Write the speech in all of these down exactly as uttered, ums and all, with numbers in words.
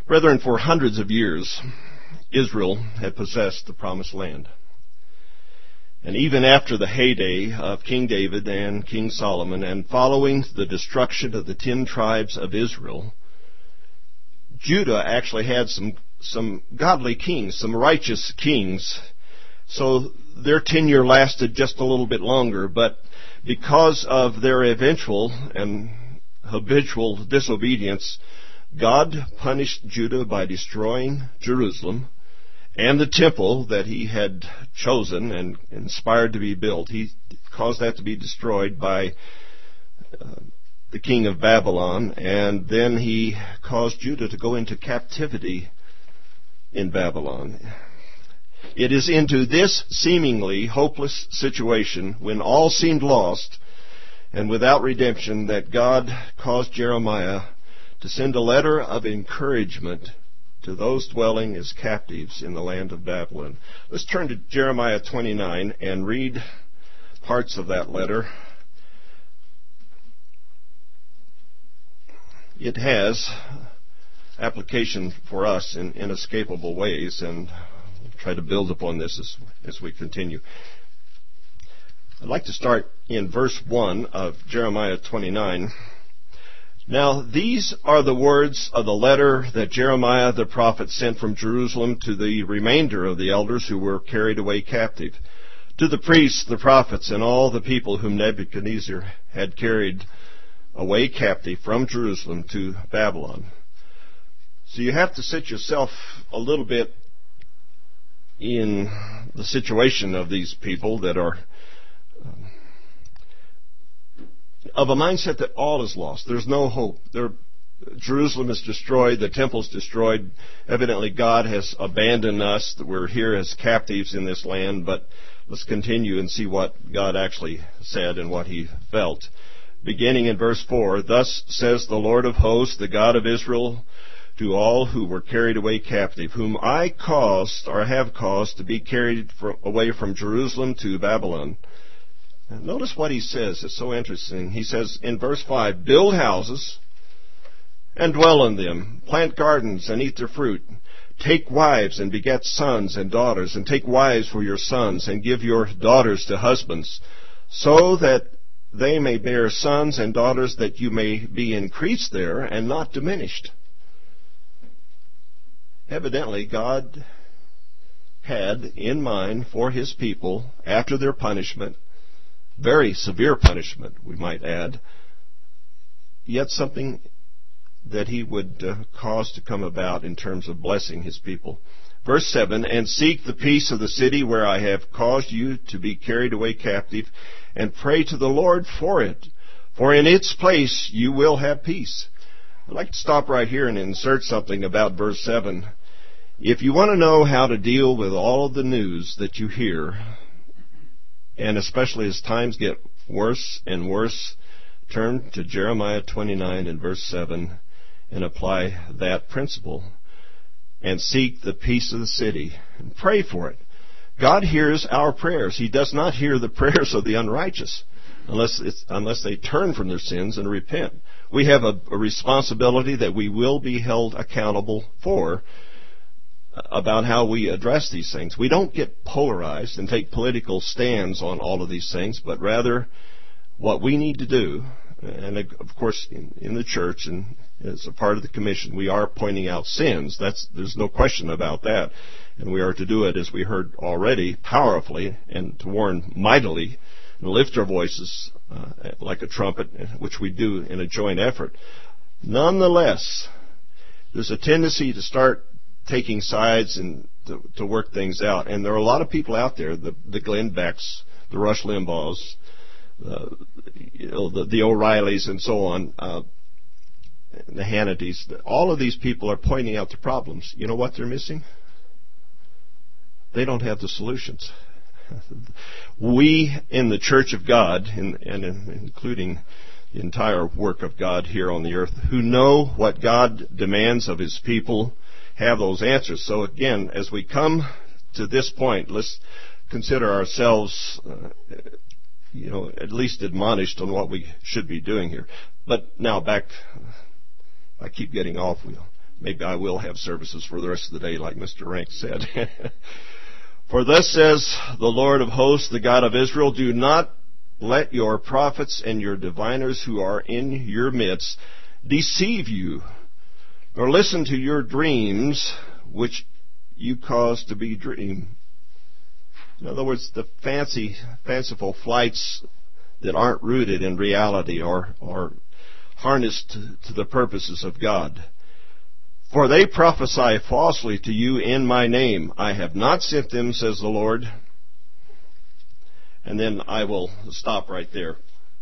Brethren, for hundreds of years, Israel had possessed the Promised Land. And even after the heyday of King David and King Solomon, and following the destruction of the ten tribes of Israel, Judah actually had some, some godly kings, some righteous kings. So their tenure lasted just a little bit longer, but because of their eventual and habitual disobedience, God punished Judah by destroying Jerusalem and the temple that he had chosen and inspired to be built. He caused that to be destroyed by uh, the king of Babylon, and then he caused Judah to go into captivity in Babylon. It is into this seemingly hopeless situation, when all seemed lost and without redemption, that God caused Jeremiah to send a letter of encouragement to those dwelling as captives in the land of Babylon. Let's turn to Jeremiah twenty-nine and read parts of that letter. It has application for us in inescapable ways, and we'll try to build upon this as, as we continue. I'd like to start in verse one of Jeremiah twenty-nine. Now, these are the words of the letter that Jeremiah the prophet sent from Jerusalem to the remainder of the elders who were carried away captive, to the priests, the prophets, and all the people whom Nebuchadnezzar had carried away captive from Jerusalem to Babylon. So you have to set yourself a little bit in the situation of these people that are um, of a mindset that all is lost. There's no hope. There, Jerusalem is destroyed. The temple's destroyed. Evidently, God has abandoned us. We're here as captives in this land. But let's continue and see what God actually said and what he felt. Beginning in verse four, "Thus says the Lord of hosts, the God of Israel, to all who were carried away captive, whom I caused or have caused to be carried from, away from Jerusalem to Babylon." Notice what he says. It's so interesting. He says in verse five, "Build houses and dwell in them. Plant gardens and eat their fruit. Take wives and beget sons and daughters, and take wives for your sons, and give your daughters to husbands, so that they may bear sons and daughters, that you may be increased there and not diminished." Evidently, God had in mind for his people, after their punishment, very severe punishment, we might add, yet something that he would uh, cause to come about in terms of blessing his people. Verse seven, "And seek the peace of the city where I have caused you to be carried away captive, and pray to the Lord for it, for in its place you will have peace." I'd like to stop right here and insert something about verse seven. If you want to know how to deal with all of the news that you hear, and especially as times get worse and worse, turn to Jeremiah twenty-nine and verse seven and apply that principle. And seek the peace of the city and pray for it. God hears our prayers. He does not hear the prayers of the unrighteous unless it's, unless they turn from their sins and repent. We have a, a responsibility that we will be held accountable for about how we address these things. We don't get polarized and take political stands on all of these things, but rather what we need to do, and of course in, in the church and as a part of the commission, we are pointing out sins. That's, there's no question about that. And we are to do it, as we heard already, powerfully, and to warn mightily, and lift our voices uh, like a trumpet, which we do in a joint effort. Nonetheless, there's a tendency to start taking sides and to, to work things out. And there are a lot of people out there, the, the Glenn Becks, the Rush Limbaughs, uh, you know, the, the O'Reillys and so on, uh, the Hannitys. All of these people are pointing out the problems. You know what they're missing? They don't have the solutions. We in the Church of God, in, and in, including the entire work of God here on the earth, who know what God demands of his people, have those answers. So again, as we come to this point, let's consider ourselves, uh, you know, at least admonished on what we should be doing here. But now back, I keep getting off wheel. maybe I will have services for the rest of the day, like Mister Rank said. For thus says the Lord of hosts, the God of Israel, do not let your prophets and your diviners who are in your midst deceive you, nor listen to your dreams, which you cause to be dreamed. In other words, the fancy, fanciful flights that aren't rooted in reality or, or harnessed to, to the purposes of God. For they prophesy falsely to you in my name. I have not sent them, says the Lord. And then I will stop right there.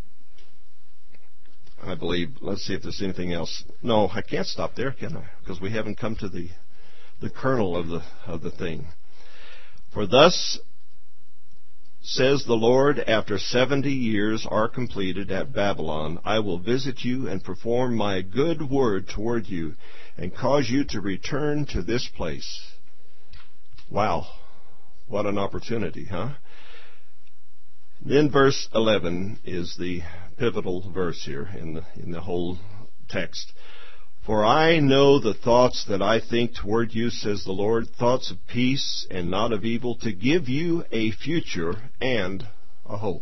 I believe. Let's see if there's anything else. No, I can't stop there, can I? Because we haven't come to the the kernel of the of the thing. For thus says the Lord, after seventy years are completed at Babylon, I will visit you and perform my good word toward you, and cause you to return to this place. Wow, what an opportunity, huh? Then verse eleven is the pivotal verse here in the, in the whole text. For I know the thoughts that I think toward you, says the Lord, thoughts of peace and not of evil, to give you a future and a hope.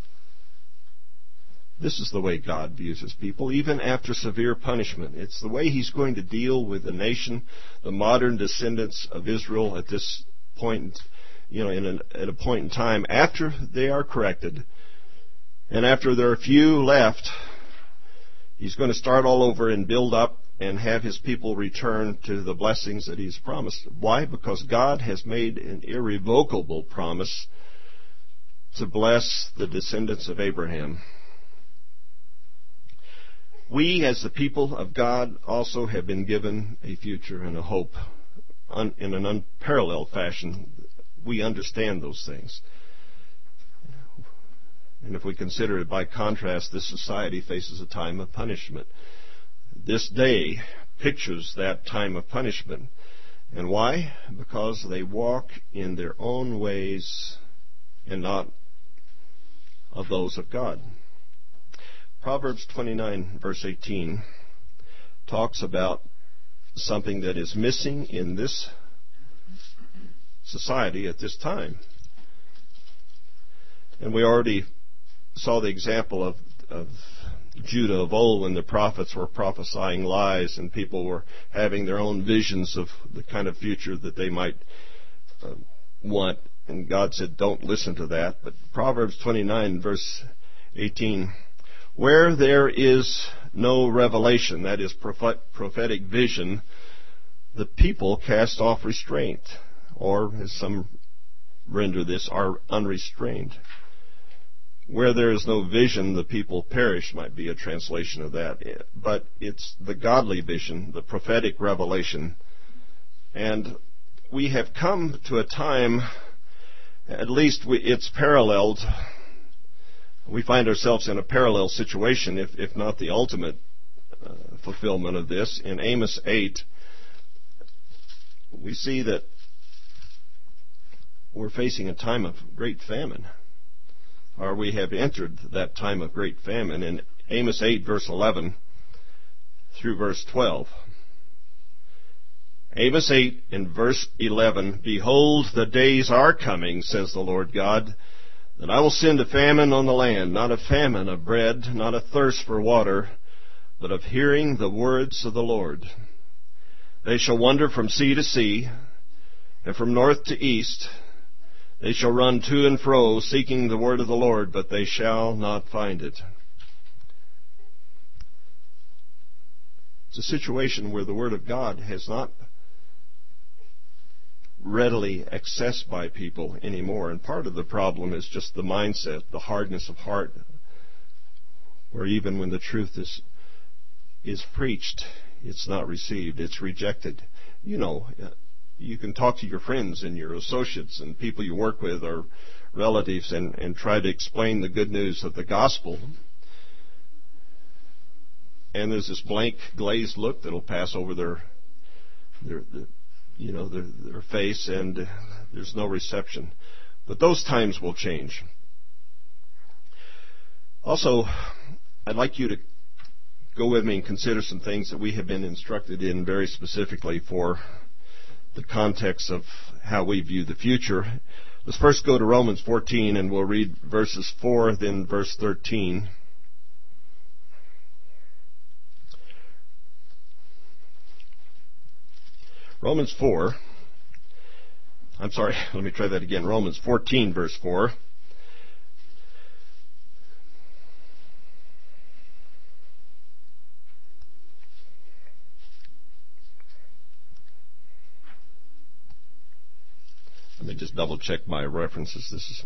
This is the way God views His people, even after severe punishment. It's the way He's going to deal with the nation, the modern descendants of Israel at this point, you know, in an, at a point in time after they are corrected, and after there are few left. He's going to start all over and build up and have His people return to the blessings that He's promised. Why? Because God has made an irrevocable promise to bless the descendants of Abraham. We, as the people of God, also have been given a future and a hope in an unparalleled fashion. We understand those things. And if we consider it by contrast, this society faces a time of punishment. This day pictures that time of punishment. And why? Because they walk in their own ways and not of those of God. Proverbs twenty-nine, verse eighteen, talks about something that is missing in this society at this time. And we already saw the example of, of Judah of old, when the prophets were prophesying lies and people were having their own visions of the kind of future that they might uh, want. And God said, don't listen to that. But Proverbs twenty-nine, verse eighteen, where there is no revelation, that is prophetic vision, the people cast off restraint, or as some render this, are unrestrained. Where there is no vision, the people perish, might be a translation of that. But it's the godly vision, the prophetic revelation. And we have come to a time, at least we, it's paralleled. We find ourselves in a parallel situation, if, if not the ultimate uh, fulfillment of this. In Amos eight, we see that we're facing a time of great famine, or we have entered that time of great famine. In Amos eight, verse eleven through verse twelve. Amos eight in verse eleven, behold, the days are coming, says the Lord God, that I will send a famine on the land, not a famine of bread, not a thirst for water, but of hearing the words of the Lord. They shall wander from sea to sea, and from north to east. They shall run to and fro, seeking the word of the Lord, but they shall not find it. It's a situation where the word of God has not readily accessed by people anymore. And part of the problem is just the mindset, the hardness of heart, where even when the truth is is preached, it's not received, it's rejected. You know, you can talk to your friends and your associates and people you work with or relatives and, and try to explain the good news of the gospel. And there's this blank, glazed look that'll pass over their, their, their you know, their, their face, and uh, there's no reception. But those times will change. Also, I'd like you to go with me and consider some things that we have been instructed in very specifically for the context of how we view the future. Let's first go to Romans fourteen, and we'll read verses four, then verse thirteen. Romans four, I'm sorry, let me try that again. Romans fourteen, verse four. Let me just double check my references. This is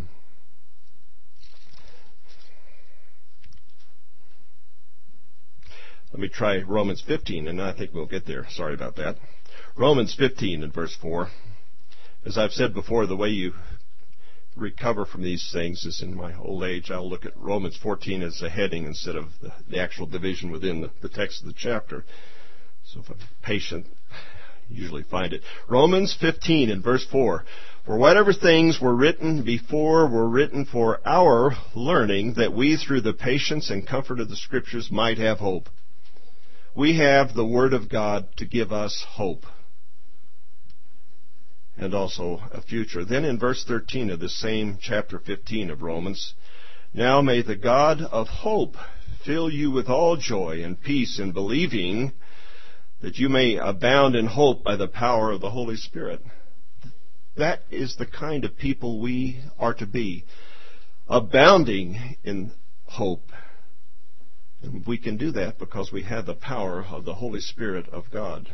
Let me try Romans fifteen, and I think we'll get there. Sorry about that. Romans fifteen and verse four. As I've said before, the way you recover from these things is in my old age. I'll look at Romans fourteen as a heading instead of the, the actual division within the, the text of the chapter. So if I'm patient, I usually find it. Romans fifteen and verse four. For whatever things were written before were written for our learning, that we through the patience and comfort of the Scriptures might have hope. We have the Word of God to give us hope and also a future. Then in verse thirteen of the same chapter fifteen of Romans, now may the God of hope fill you with all joy and peace in believing, that you may abound in hope by the power of the Holy Spirit. That is the kind of people we are to be, abounding in hope. And we can do that because we have the power of the Holy Spirit of God.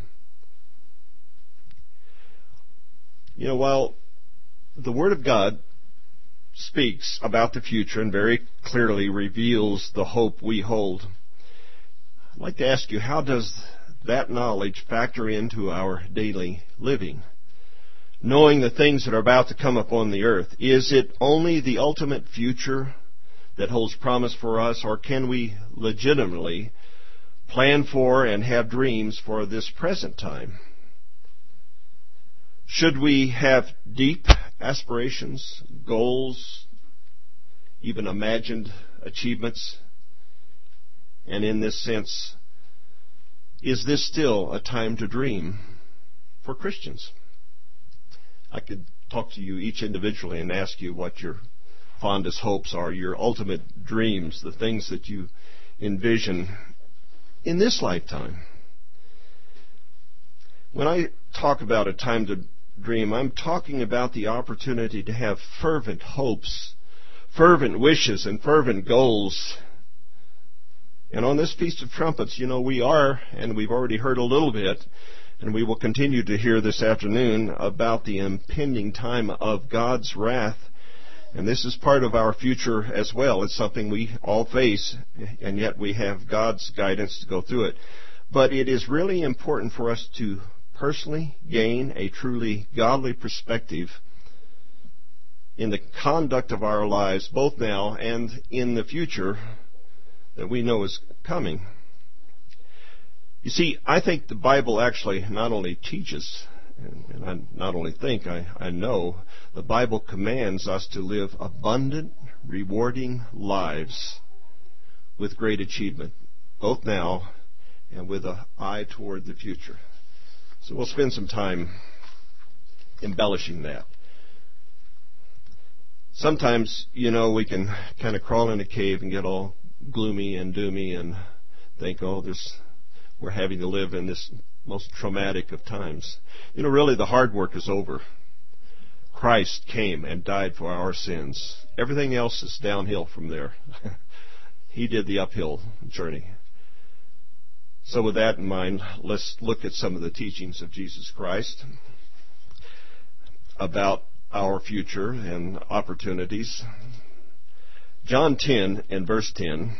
You know, while the Word of God speaks about the future and very clearly reveals the hope we hold, I'd like to ask you, how does that knowledge factor into our daily living? Knowing the things that are about to come upon the earth, is it only the ultimate future that holds promise for us, or can we legitimately plan for and have dreams for this present time? Should we have deep aspirations, goals, even imagined achievements? And in this sense, is this still a time to dream for Christians? I could talk to you each individually and ask you what your fondest hopes are, your ultimate dreams, the things that you envision in this lifetime. When I talk about a time to dream, I'm talking about the opportunity to have fervent hopes, fervent wishes, and fervent goals. And on this Feast of Trumpets, you know, we are, and we've already heard a little bit, and we will continue to hear this afternoon about the impending time of God's wrath. And this is part of our future as well. It's something we all face, and yet we have God's guidance to go through it. But it is really important for us to personally gain a truly godly perspective in the conduct of our lives, both now and in the future that we know is coming. You see, I think the Bible actually not only teaches, and I not only think, I, I know, the Bible commands us to live abundant, rewarding lives with great achievement, both now and with an eye toward the future. So we'll spend some time embellishing that. Sometimes, you know, we can kind of crawl in a cave and get all gloomy and doomy and think, oh, there's, we're having to live in this most traumatic of times. You know, really the hard work is over. Christ came and died for our sins. Everything else is downhill from there. He did the uphill journey. So with that in mind, let's look at some of the teachings of Jesus Christ about our future and opportunities. John ten and verse ten.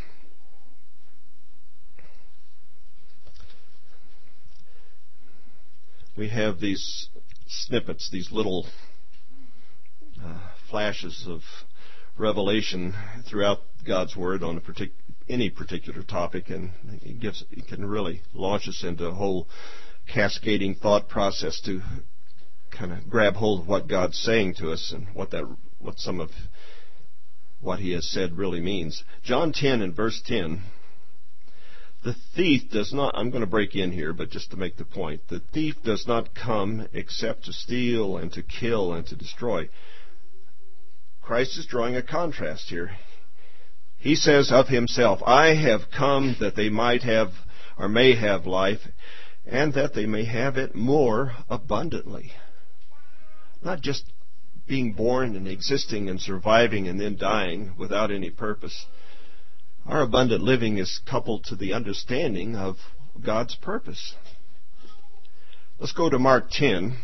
We have these snippets, these little uh, flashes of revelation throughout God's Word on a partic- any particular topic, and it gives it can really launch us into a whole cascading thought process to kind of grab hold of what God's saying to us and what that what some of what He has said really means. John ten and verse ten. The thief does not, I'm going to break in here, but just to make the point, the thief does not come except to steal and to kill and to destroy. Christ is drawing a contrast here. He says of himself, I have come that they might have, or may have life, and that they may have it more abundantly. Not just being born and existing and surviving and then dying without any purpose. Our abundant living is coupled to the understanding of God's purpose. Let's go to Mark ten.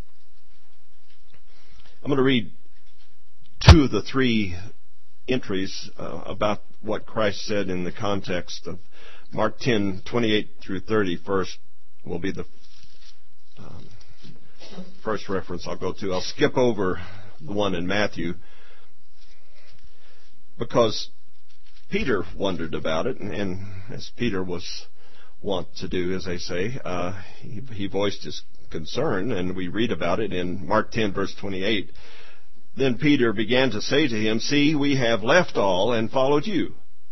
I'm going to read two of the three entries uh, about what Christ said in the context of Mark ten, twenty-eight through thirty. First will be the um, first reference I'll go to. I'll skip over the one in Matthew because Peter wondered about it, and, and as Peter was wont to do, as they say, uh, he, he voiced his concern, and we read about it in Mark ten, verse twenty-eight. Then Peter began to say to him, see, we have left all and followed you.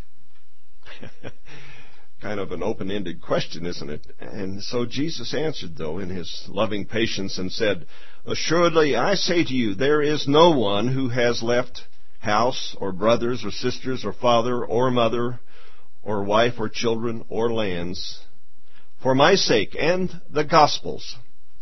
Kind of an open-ended question, isn't it? And so Jesus answered, though, in his loving patience and said, assuredly, I say to you, there is no one who has left house or brothers or sisters or father or mother or wife or children or lands for my sake and the gospel's.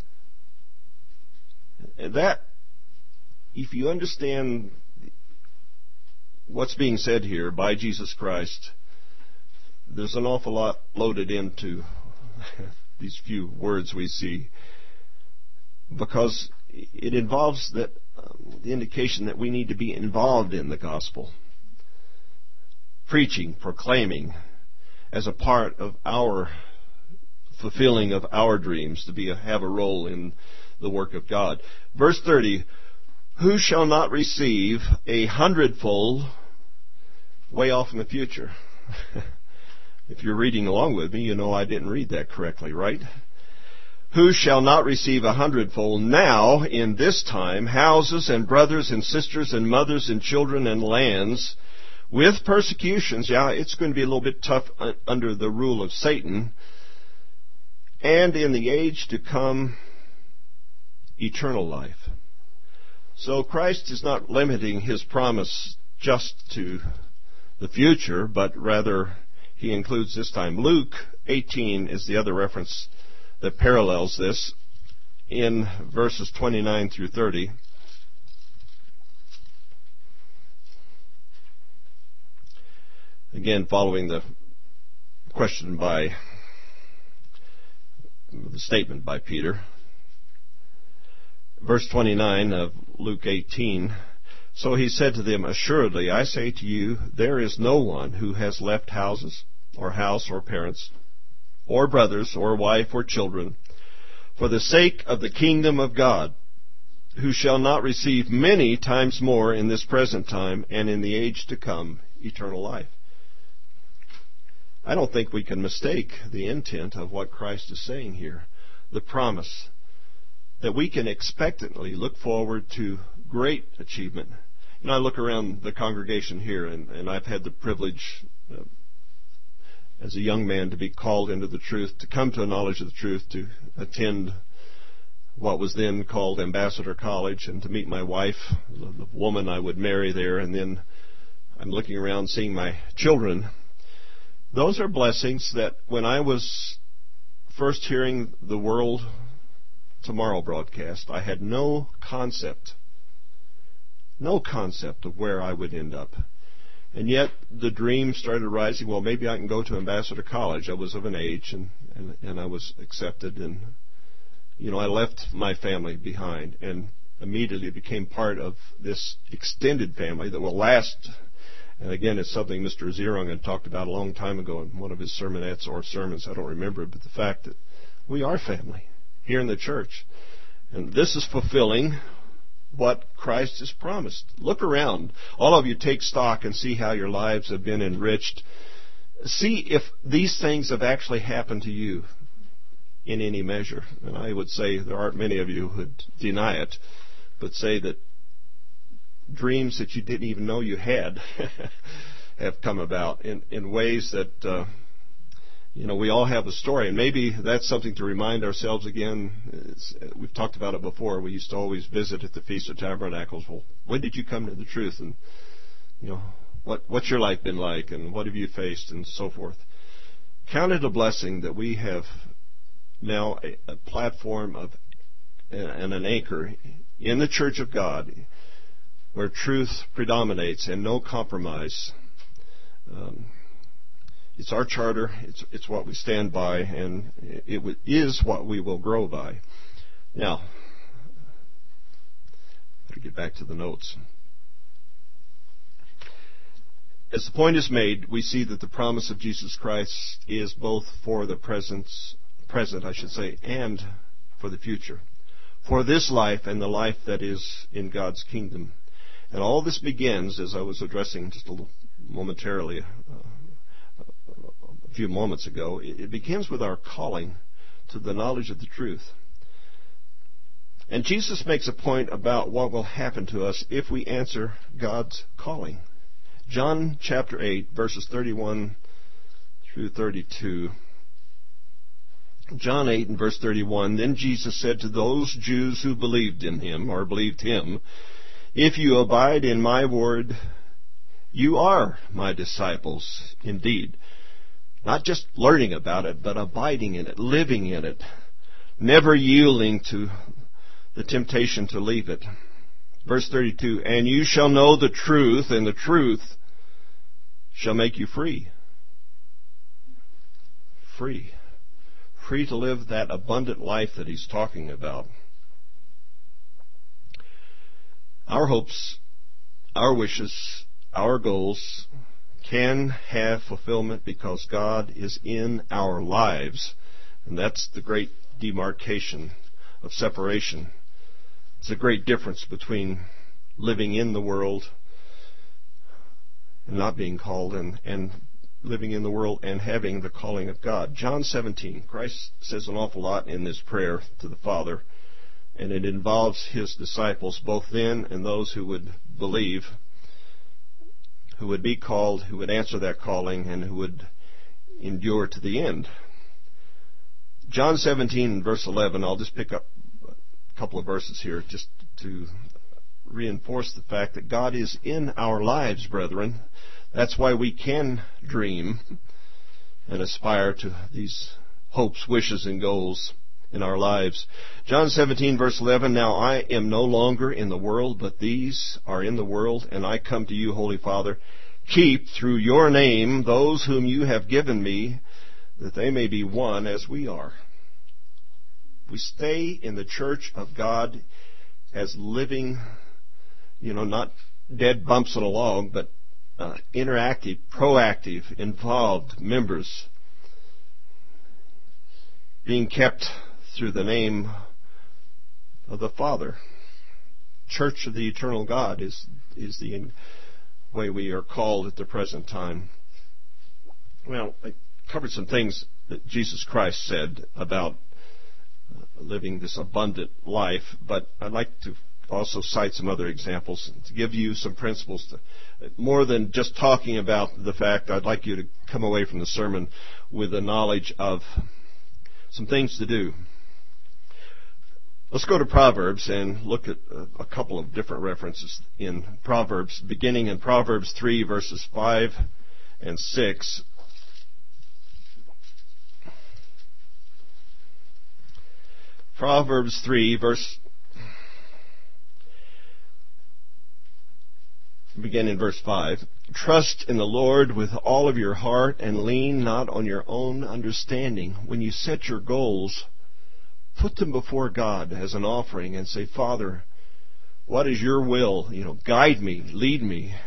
That, if you understand what's being said here by Jesus Christ, there's an awful lot loaded into these few words we see, because it involves that um, the indication that we need to be involved in the gospel, preaching, proclaiming, as a part of our fulfilling of our dreams, to be a, have a role in the work of God. Verse thirty, who shall not receive a hundredfold way off in the future? If you're reading along with me, you know I didn't read that correctly, right? Who shall not receive a hundredfold now in this time houses and brothers and sisters and mothers and children and lands with persecutions? Yeah, it's going to be a little bit tough under the rule of Satan. And in the age to come, eternal life. So Christ is not limiting his promise just to the future, but rather he includes this time. Luke eighteen is the other reference that parallels this in verses twenty-nine through thirty. Again, following the question by the statement by Peter. Verse twenty-nine of Luke eighteen. So he said to them, assuredly, I say to you, there is no one who has left houses or house or parents or brothers or wife or children for the sake of the kingdom of God, who shall not receive many times more in this present time and in the age to come eternal life. I don't think we can mistake the intent of what Christ is saying here. The promise that we can expectantly look forward to great achievement. You know, I look around the congregation here, and, and I've had the privilege uh, as a young man to be called into the truth, to come to a knowledge of the truth, to attend what was then called Ambassador College, and to meet my wife, the, the woman I would marry there, and then I'm looking around seeing my children. Those are blessings that when I was first hearing the World Tomorrow broadcast, I had no concept, no concept of where I would end up. And yet the dream started rising, well, maybe I can go to Ambassador College. I was of an age, and, and, and I was accepted. And, you know, I left my family behind and immediately became part of this extended family that will last. And again, it's something Mister Zierungen talked about a long time ago in one of his sermonettes or sermons. I don't remember, but the fact that we are family here in the church. And this is fulfilling what Christ has promised. Look around. All of you take stock and see how your lives have been enriched. See if these things have actually happened to you in any measure. And I would say there aren't many of you who would deny it, but say that dreams that you didn't even know you had have come about in, in ways that uh, You know, we all have a story, and maybe that's something to remind ourselves again. It's, we've talked about it before. We used to always visit at the Feast of Tabernacles. Well, when did you come to the truth? And, you know, what what's your life been like, and what have you faced, and so forth. Count it a blessing that we have now a, a platform of and an anchor in the Church of God where truth predominates and no compromise. Um, it's our charter. It's it's what we stand by, and it, it is what we will grow by. Now, better get back to the notes. As the point is made, we see that the promise of Jesus Christ is both for the present, present, I should say, and for the future, for this life and the life that is in God's kingdom. And all this begins, as I was addressing just a little momentarily uh, a few moments ago, it begins with our calling to the knowledge of the truth. And Jesus makes a point about what will happen to us if we answer God's calling. John chapter eight, verses thirty-one through thirty-two. John eight and verse thirty-one, Then Jesus said to those Jews who believed in him, or believed him, If you abide in my word, you are my disciples indeed. Not just learning about it, but abiding in it, living in it, never yielding to the temptation to leave it. Verse thirty-two, And you shall know the truth, and the truth shall make you free. Free. Free to live that abundant life that he's talking about. Our hopes, our wishes, our goals can have fulfillment because God is in our lives. And that's the great demarcation of separation. It's a great difference between living in the world and not being called, and, and living in the world and having the calling of God. John seventeen, Christ says an awful lot in this prayer to the Father, and it involves his disciples, both then and those who would believe, who would be called, who would answer that calling, and who would endure to the end. John seventeen, verse eleven, I'll just pick up a couple of verses here just to reinforce the fact that God is in our lives, brethren. That's why we can dream and aspire to these hopes, wishes, and goals in our lives. John seventeen, verse eleven, Now I am no longer in the world, but these are in the world, and I come to you, Holy Father. Keep through your name those whom you have given me, that they may be one as we are. We stay in the church of God as living, you know, not dead bumps in a log, but uh, interactive, proactive, involved members, being kept through the name of the Father. Church of the Eternal God is is the way we are called at the present time. Well, I covered some things that Jesus Christ said about living this abundant life, but I'd like to also cite some other examples to give you some principles. To, more than just talking about the fact, I'd like you to come away from the sermon with a knowledge of some things to do. Let's go to Proverbs and look at a, a couple of different references in Proverbs, beginning in Proverbs three, verses five and six. Proverbs three, verse begin in verse five. Trust in the Lord with all of your heart and lean not on your own understanding. When you set your goals, put them before God as an offering and say, Father, what is your will? You know, guide me, lead me.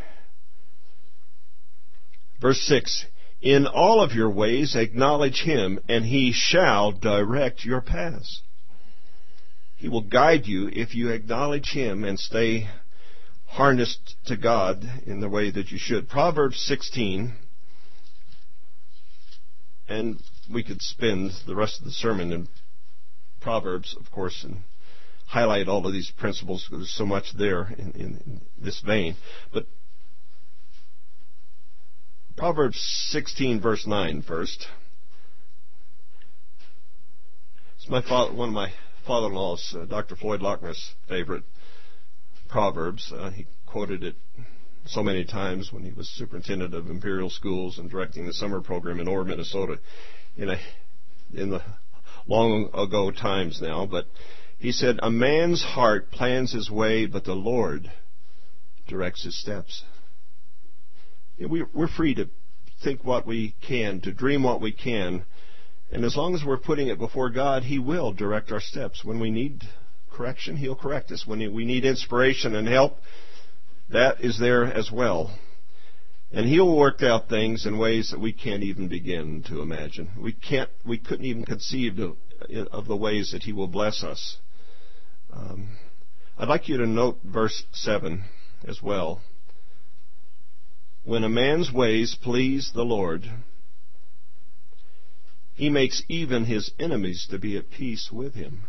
Verse six. In all of your ways acknowledge him, and he shall direct your paths. He will guide you if you acknowledge him and stay harnessed to God in the way that you should. Proverbs sixteen, and we could spend the rest of the sermon in Proverbs, of course, and highlight all of these principles because there's so much there in, in, in this vein. But Proverbs sixteen, verse nine first. It's my father, one of my father-in-law's, uh, Doctor Floyd Lochner's favorite proverbs. Uh, he quoted it so many times when he was superintendent of Imperial Schools and directing the summer program in Orr, Minnesota, in a in the long ago times now. But he said, "A man's heart plans his way, but the Lord directs his steps." We, we're free to think what we can, to dream what we can, and as long as we're putting it before God, He will direct our steps. When we need correction, He'll correct us. When we need inspiration and help, that is there as well. And He'll work out things in ways that we can't even begin to imagine. We can't, we couldn't even conceive of, of the ways that He will bless us. Um, I'd like you to note verse seven as well. When a man's ways please the Lord, He makes even his enemies to be at peace with him.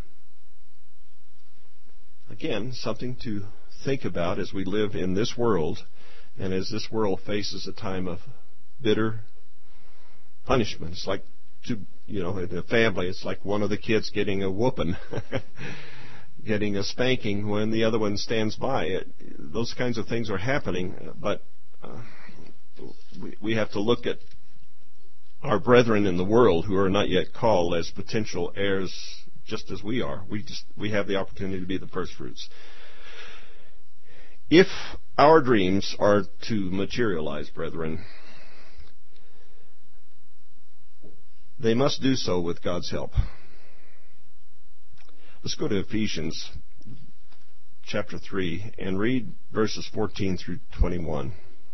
Again, something to think about as we live in this world, and as this world faces a time of bitter punishment. It's like, to, you know, in a family, it's like one of the kids getting a whooping, getting a spanking when the other one stands by. It, those kinds of things are happening, but uh, we, we have to look at our brethren in the world who are not yet called as potential heirs just as we are. We just we have the opportunity to be the first fruits. If our dreams are to materialize, brethren, they must do so with God's help. Let's go to Ephesians chapter three and read verses fourteen through twenty-one.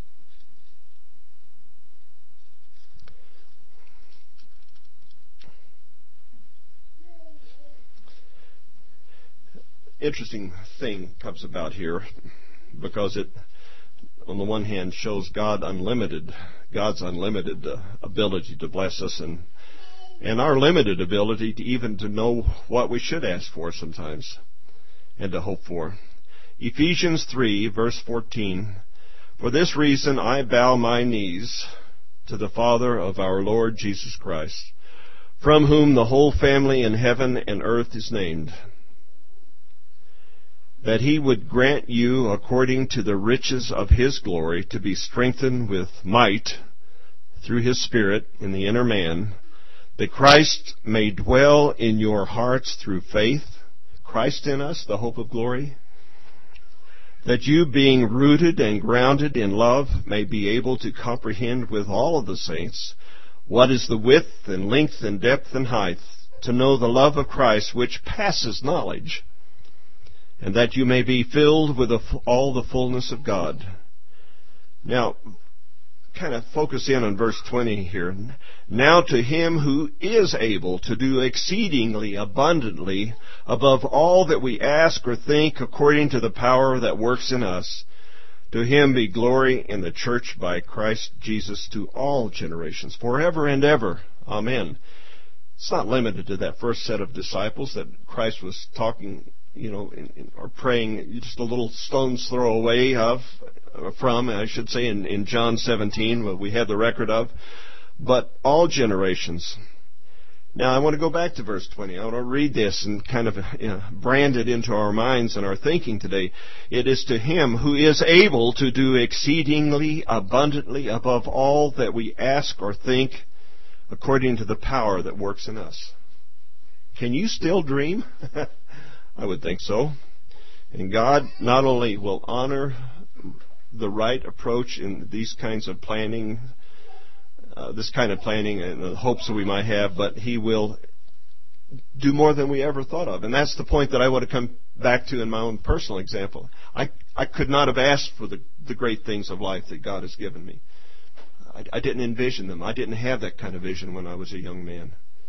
Interesting thing comes about here, because it, on the one hand, shows God unlimited, God's unlimited uh, ability to bless us, and and our limited ability to even to know what we should ask for sometimes and to hope for. Ephesians three, verse fourteen, "For this reason I bow my knees to the Father of our Lord Jesus Christ, from whom the whole family in heaven and earth is named, that He would grant you, according to the riches of His glory, to be strengthened with might through His Spirit in the inner man, that Christ may dwell in your hearts through faith, Christ in us, the hope of glory, that you, being rooted and grounded in love, may be able to comprehend with all of the saints what is the width and length and depth and height, to know the love of Christ which passes knowledge, and that you may be filled with all the fullness of God." Now, kind of focus in on verse twenty here. "Now to Him who is able to do exceedingly abundantly above all that we ask or think, according to the power that works in us, to Him be glory in the church by Christ Jesus to all generations, forever and ever. Amen." It's not limited to that first set of disciples that Christ was talking, you know, in, in, or praying just a little stone's throw away of, uh, from, I should say, in, in John seventeen, what we have the record of, but all generations. Now, I want to go back to verse twenty. I want to read this and kind of you know, brand it into our minds and our thinking today. "It is to Him who is able to do exceedingly abundantly above all that we ask or think, according to the power that works in us." Can you still dream? I would think so. And God not only will honor the right approach in these kinds of planning, uh, this kind of planning and the hopes that we might have, but He will do more than we ever thought of. And that's the point that I want to come back to in my own personal example. I, I could not have asked for the, the great things of life that God has given me. I, I didn't envision them. I didn't have that kind of vision when I was a young man.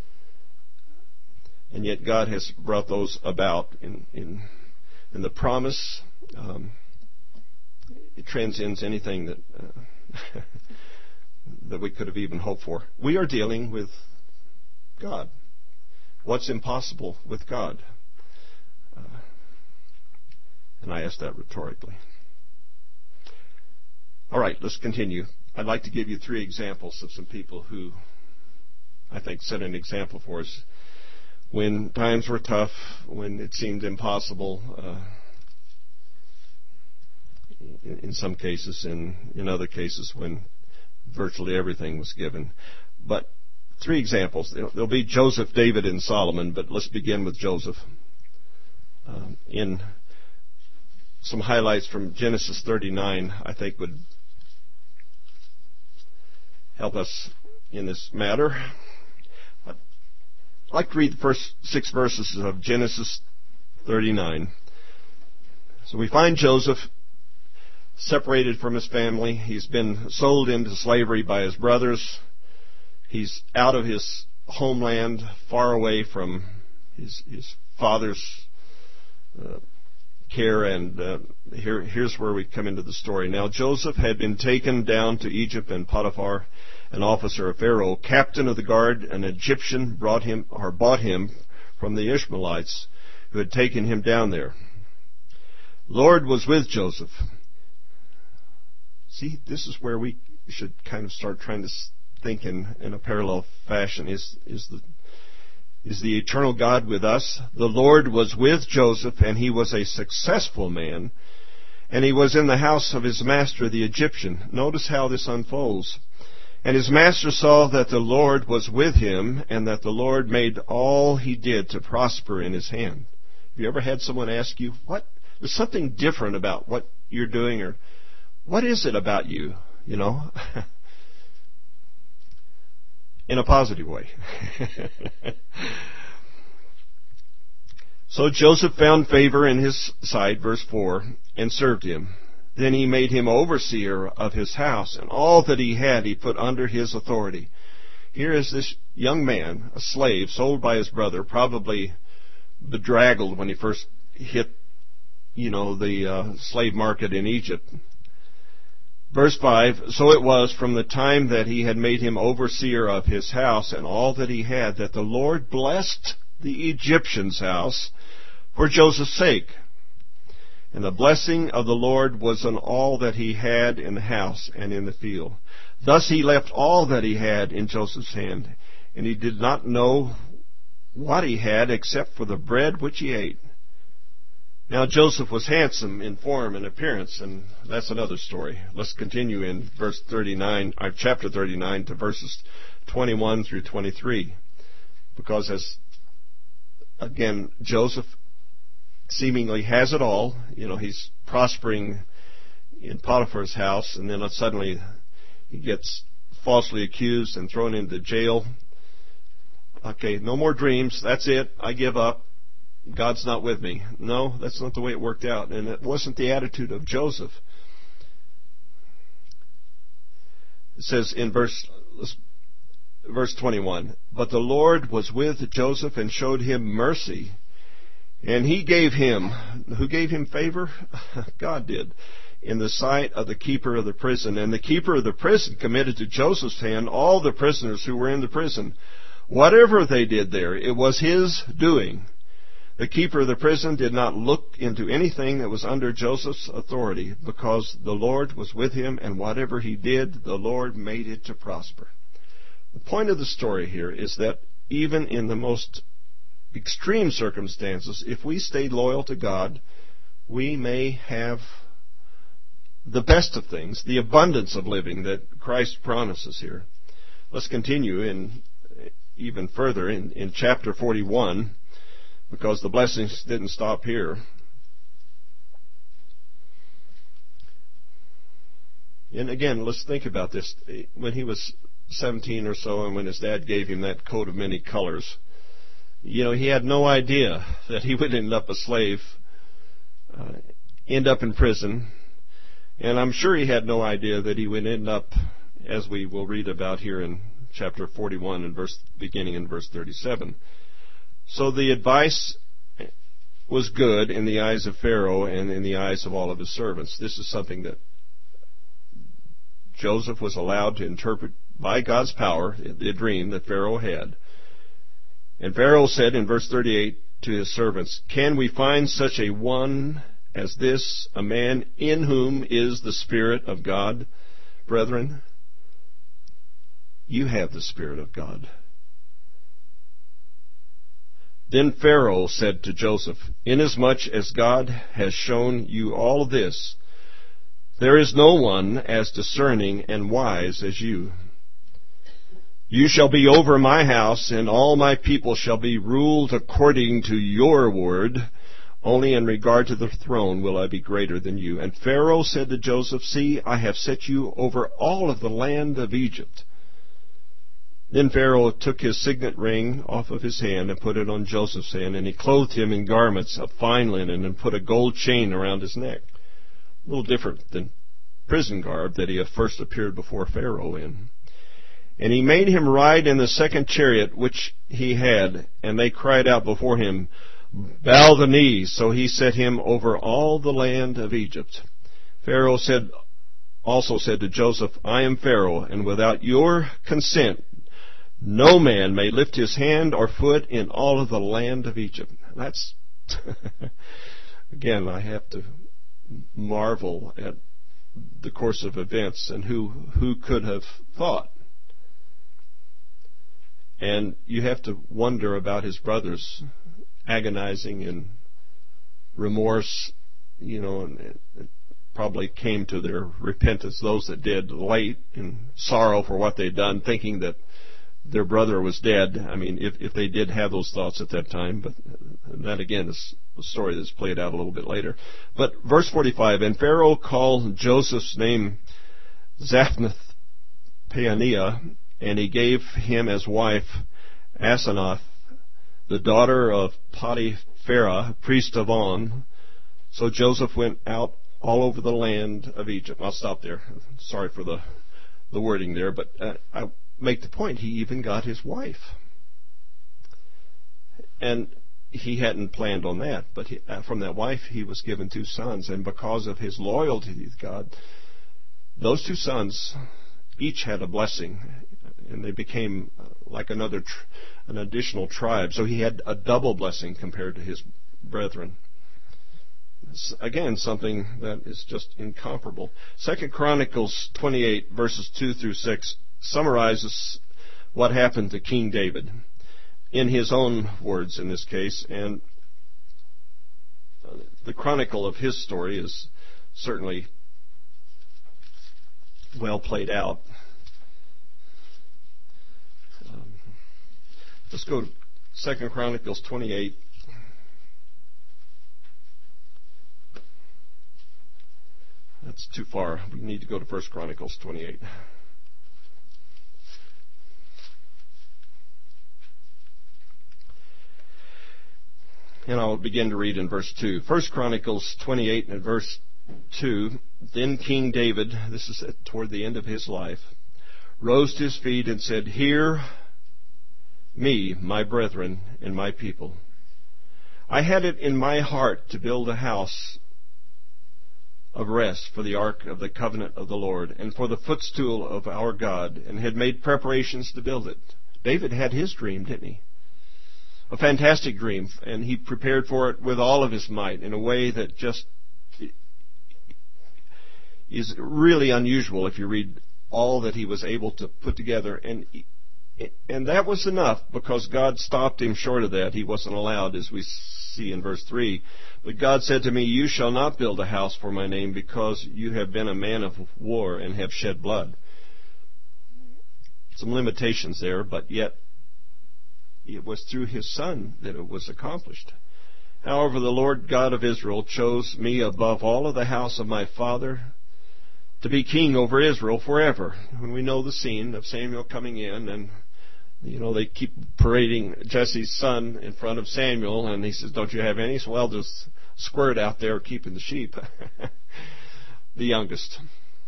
And yet God has brought those about in in, in the promise. Um, it transcends anything that uh, that we could have even hoped for. We are dealing with God. What's impossible with God? Uh, and I ask that rhetorically. All right, let's continue. I'd like to give you three examples of some people who I think set an example for us. when times were tough, when it seemed impossible, uh, in, in some cases, and in other cases when virtually everything was given. But three examples. There'll be Joseph, David, and Solomon, but let's begin with Joseph. Um, in some highlights from Genesis thirty-nine, I think would help us in this matter. I'd like to read the first six verses of Genesis thirty-nine. So we find Joseph separated from his family. He's been sold into slavery by his brothers. He's out of his homeland, far away from his, his father's uh, care, and uh, here, here's where we come into the story. Now Joseph had been taken down to Egypt, and Potiphar, an officer of Pharaoh, captain of the guard, an Egyptian, brought him or bought him from the Ishmaelites who had taken him down there. Lord was with Joseph. See, this is where we should kind of start trying to think in, in a parallel fashion. Is is the is the eternal God with us? The Lord was with Joseph, and he was a successful man, and he was in the house of his master, the Egyptian. Notice how this unfolds. And his master saw that the Lord was with him, and that the Lord made all he did to prosper in his hand. Have you ever had someone ask you, what? There's something different about what you're doing, or what is it about you, you know? In a positive way. So Joseph found favor in his sight, verse four, and served him. Then he made him overseer of his house, and all that he had he put under his authority. Here is this young man, a slave, sold by his brother, probably bedraggled when he first hit, you know, the uh, slave market in Egypt. Verse five, so it was from the time that he had made him overseer of his house and all that he had, that the Lord blessed the Egyptian's house for Joseph's sake. And the blessing of the Lord was on all that he had in the house and in the field. Thus he left all that he had in Joseph's hand, and he did not know what he had except for the bread which he ate. Now Joseph was handsome in form and appearance, and that's another story. Let's continue in verse thirty-nine, or chapter thirty-nine, to verses twenty-one through twenty-three. Because as, again, Joseph seemingly has it all. You know, he's prospering in Potiphar's house, and then suddenly he gets falsely accused and thrown into jail. Okay, no more dreams. That's it. I give up. God's not with me. No, that's not the way it worked out. And it wasn't the attitude of Joseph. It says in verse verse twenty-one, but the Lord was with Joseph and showed him mercy. And he gave him, who gave him favor? God did, in the sight of the keeper of the prison. And the keeper of the prison committed to Joseph's hand all the prisoners who were in the prison. Whatever they did there, it was his doing. The keeper of the prison did not look into anything that was under Joseph's authority, because the Lord was with him, and whatever he did, the Lord made it to prosper. The point of the story here is that even in the most extreme circumstances, if we stay loyal to God, we may have the best of things, the abundance of living that Christ promises here. Let's continue in even further in, in chapter forty-one, because the blessings didn't stop here. And again, let's think about this. When he was seventeen or so, and when his dad gave him that coat of many colors, you know, he had no idea that he would end up a slave, uh, end up in prison, and I'm sure he had no idea that he would end up, as we will read about here in chapter forty-one, and verse beginning in verse thirty-seven. So the advice was good in the eyes of Pharaoh and in the eyes of all of his servants. This is something that Joseph was allowed to interpret by God's power, the dream that Pharaoh had. And Pharaoh said in verse thirty-eight to his servants, can we find such a one as this, a man in whom is the Spirit of God? Brethren, you have the Spirit of God. Then Pharaoh said to Joseph, "Inasmuch as God has shown you all this, there is no one as discerning and wise as you. You shall be over my house, and all my people shall be ruled according to your word. Only in regard to the throne will I be greater than you." And Pharaoh said to Joseph, "See, I have set you over all of the land of Egypt." Then Pharaoh took his signet ring off of his hand and put it on Joseph's hand, and he clothed him in garments of fine linen and put a gold chain around his neck. A little different than prison garb that he had first appeared before Pharaoh in. And he made him ride in the second chariot which he had, and they cried out before him, "Bow the knee." So he set him over all the land of Egypt. Pharaoh said, also said to Joseph, "I am Pharaoh, and without your consent no man may lift his hand or foot in all of the land of Egypt." That's, again, I have to marvel at the course of events and who, who could have thought. And you have to wonder about his brothers agonizing in remorse, you know, and it probably came to their repentance, those that did, late in sorrow for what they'd done, thinking that their brother was dead. I mean, if, if they did have those thoughts at that time, but that again is a story that's played out a little bit later. But verse forty-five, "And Pharaoh called Joseph's name Zaphnath-Paaneah, and he gave him as wife Asenath, the daughter of Potipharah, priest of On. So Joseph went out all over the land of Egypt." I'll stop there. Sorry for the, the wording there, but uh, I make the point, he even got his wife. And he hadn't planned on that, but he, uh, from that wife he was given two sons, and because of his loyalty to God, those two sons each had a blessing, and they became like another, tr- an additional tribe. So he had a double blessing compared to his brethren. It's, again, something that is just incomparable. Second Chronicles twenty-eight, verses two through six, summarizes what happened to King David in his own words in this case, and the chronicle of his story is certainly well played out. Um, let's go to Second Chronicles twenty-eight. That's too far. We need to go to First Chronicles twenty-eight. And I'll begin to read in verse two. First Chronicles twenty-eight and verse two. "Then King David," this is toward the end of his life, "rose to his feet and said, 'Hear me, my brethren and my people. I had it in my heart to build a house of rest for the ark of the covenant of the Lord, and for the footstool of our God, and had made preparations to build it.'" David had his dream, didn't he? A fantastic dream, and he prepared for it with all of his might in a way that just is really unusual if you read all that he was able to put together. And and that was enough, because God stopped him short of that. He wasn't allowed, as we see in verse three. "But God said to me, 'You shall not build a house for my name, because you have been a man of war and have shed blood.'" Some limitations there, but yet it was through his son that it was accomplished. "However, the Lord God of Israel chose me above all of the house of my father to be king over Israel forever." When we know the scene of Samuel coming in, and you know, they keep parading Jesse's son in front of Samuel, and he says, "Don't you have any?" So, well, there's Squirt out there keeping the sheep. The youngest.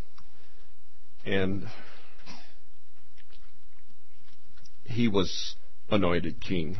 And he was anointed king.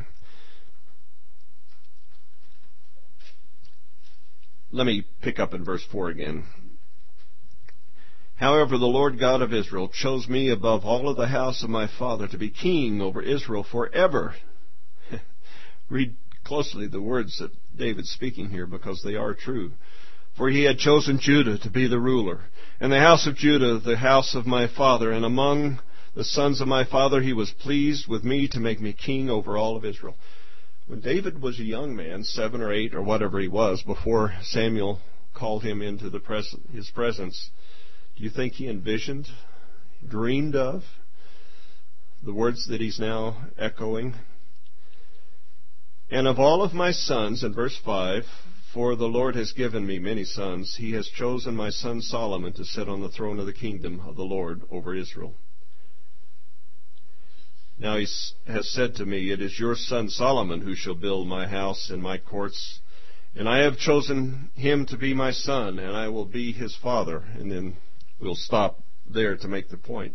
Let me pick up in verse four again. "However, the Lord God of Israel chose me above all of the house of my father to be king over Israel forever." Read closely the words that David's speaking here, because they are true. "For he had chosen Judah to be the ruler, and the house of Judah the house of my father, and among the sons of my father he was pleased with me to make me king over all of Israel." When David was a young man, seven or eight or whatever he was, before Samuel called him into the pres- his presence, do you think he envisioned, dreamed of the words that he's now echoing? And of all of my sons, in verse five, for the Lord has given me many sons, he has chosen my son Solomon to sit on the throne of the kingdom of the Lord over Israel. Now he has said to me, it is your son Solomon who shall build my house and my courts, and I have chosen him to be my son, and I will be his father. And then we'll stop there to make the point.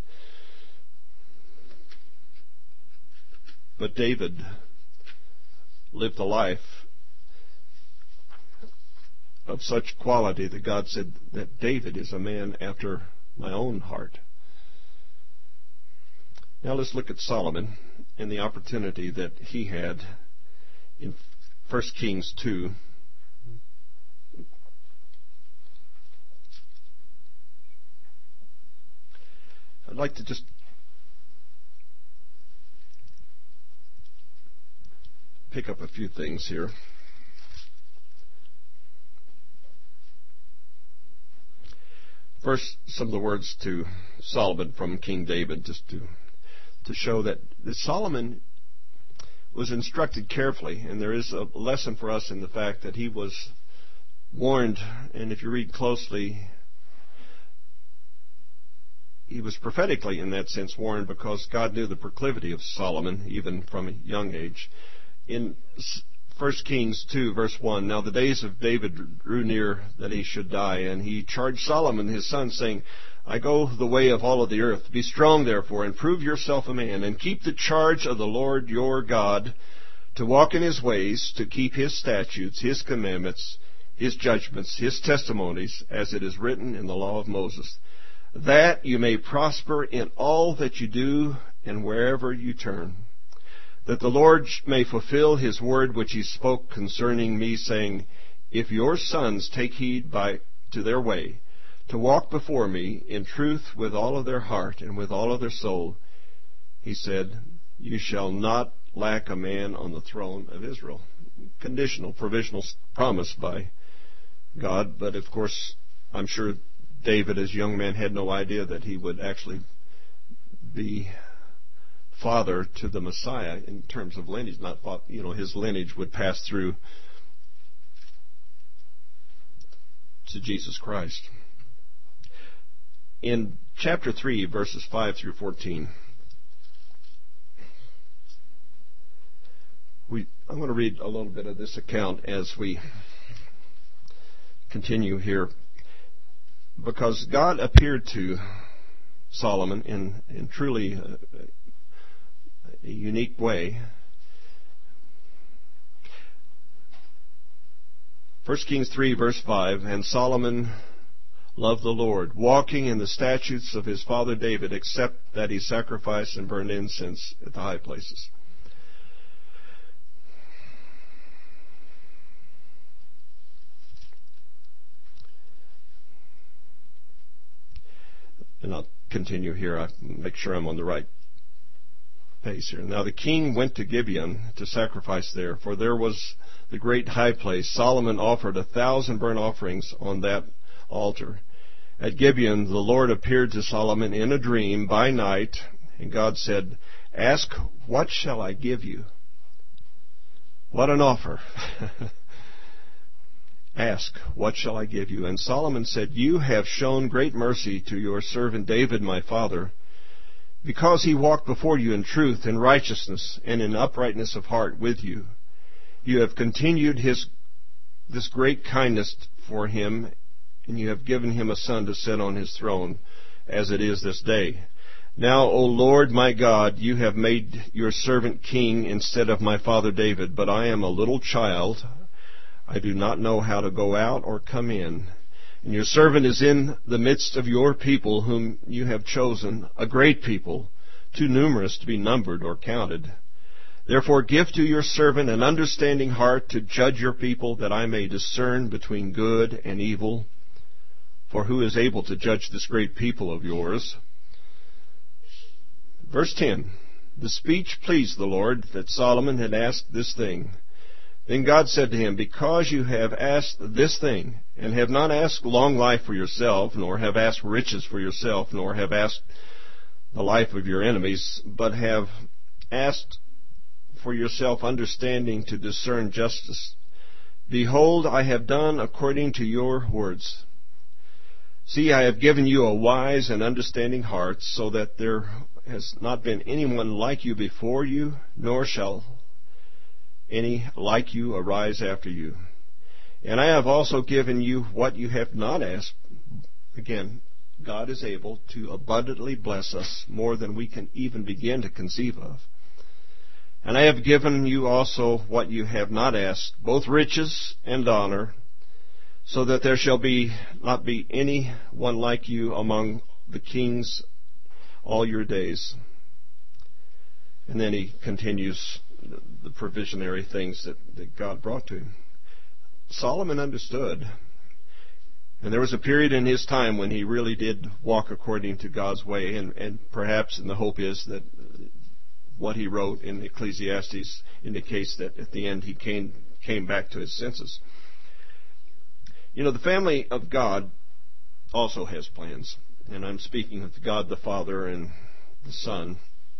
But David lived a life of such quality that God said that David is a man after my own heart. Now let's look at Solomon and the opportunity that he had in First Kings two. I'd like to just pick up a few things here. First, some of the words to Solomon from King David, just to to show that, that Solomon was instructed carefully, and there is a lesson for us in the fact that he was warned, and if you read closely, he was prophetically in that sense warned, because God knew the proclivity of Solomon even from a young age. In First Kings two, verse one, now the days of David drew near that he should die, and he charged Solomon his son, saying, I go the way of all of the earth. Be strong, therefore, and prove yourself a man, and keep the charge of the Lord your God, to walk in his ways, to keep his statutes, his commandments, his judgments, his testimonies, as it is written in the law of Moses, that you may prosper in all that you do and wherever you turn, that the Lord may fulfill his word which he spoke concerning me, saying, if your sons take heed by to their way, to walk before me in truth with all of their heart and with all of their soul, he said, you shall not lack a man on the throne of Israel. Conditional, provisional promise by God, but of course, I'm sure David, as a young man, had no idea that he would actually be father to the Messiah in terms of lineage. Not, you know, his lineage would pass through to Jesus Christ. In chapter three, verses five through fourteen, we, I'm going to read a little bit of this account as we continue here, because God appeared to Solomon in, in truly a, a unique way. First Kings three, verse five, and Solomon loved the Lord, walking in the statutes of his father David, except that he sacrificed and burned incense at the high places. And I'll continue here. I'll make sure I'm on the right pace here. Now the king went to Gibeon to sacrifice there, for there was the great high place. Solomon offered a thousand burnt offerings on that altar. At Gibeon, the Lord appeared to Solomon in a dream by night, and God said, ask, what shall I give you? What an offer. Ask, what shall I give you? And Solomon said, you have shown great mercy to your servant David, my father, because he walked before you in truth and righteousness and in uprightness of heart with you. You have continued his this great kindness for him, and you have given him a son to sit on his throne, as it is this day. Now, O Lord my God, you have made your servant king instead of my father David, but I am a little child. I do not know how to go out or come in. And your servant is in the midst of your people whom you have chosen, a great people, too numerous to be numbered or counted. Therefore give to your servant an understanding heart to judge your people, that I may discern between good and evil. For who is able to judge this great people of yours? Verse ten. The speech pleased the Lord, that Solomon had asked this thing. Then God said to him, because you have asked this thing, and have not asked long life for yourself, nor have asked riches for yourself, nor have asked the life of your enemies, but have asked for yourself understanding to discern justice, behold, I have done according to your words. See, I have given you a wise and understanding heart, so that there has not been anyone like you before you, nor shall any like you arise after you. And I have also given you what you have not asked. Again, God is able to abundantly bless us more than we can even begin to conceive of. And I have given you also what you have not asked, both riches and honor, so that there shall be not be any one like you among the kings all your days. And then he continues the provisionary things that, that God brought to him. Solomon understood. And there was a period in his time when he really did walk according to God's way, and, and perhaps, and the hope is that what he wrote in Ecclesiastes indicates that at the end he came, came back to his senses. You know, the family of God also has plans, and I'm speaking of God the Father and the Son.